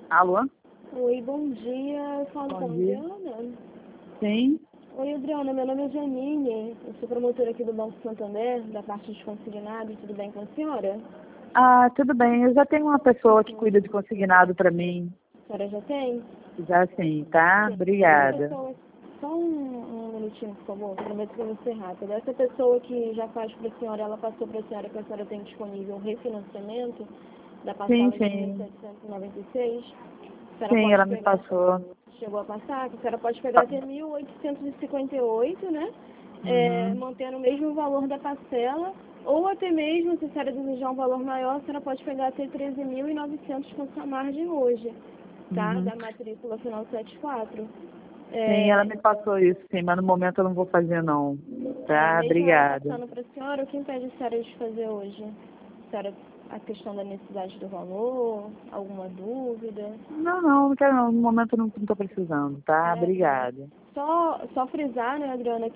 Alô? Oi, bom dia. Eu falo com a Adriana. Sim. Oi, Adriana. Meu nome é Janine. Eu sou promotora aqui do Banco Santander, da parte de consignado. Tudo bem com a senhora? Ah, tudo bem. Eu já tenho uma pessoa que cuida de consignado para mim. A senhora já tem? Já sim, tá? Sim. Obrigada. Só um minutinho, por favor. Prometo que eu vou ser rápida. Essa pessoa que já faz para a senhora, ela passou para a senhora que a senhora tem disponível o refinanciamento da Sim, parcela de sim. 1.796. A senhora Sim, pode ela me pegar. passou. Chegou a passar, que a senhora pode pegar até 1.858, né? Uhum. Mantendo o mesmo valor da parcela, ou até mesmo, se a senhora desejar um valor maior, a senhora pode pegar até 13.900 com sua margem hoje, tá? Uhum. Da matrícula final 74. Sim, ela É, me passou isso, sim, mas no momento eu não vou fazer não. Tá? mesmo ela Obrigada. passando para a senhora, o que impede a senhora de fazer hoje? A senhora, a questão da necessidade do valor, alguma dúvida? Não quero não. No momento eu não estou precisando, tá? É, Obrigada. só frisar, né, Adriana,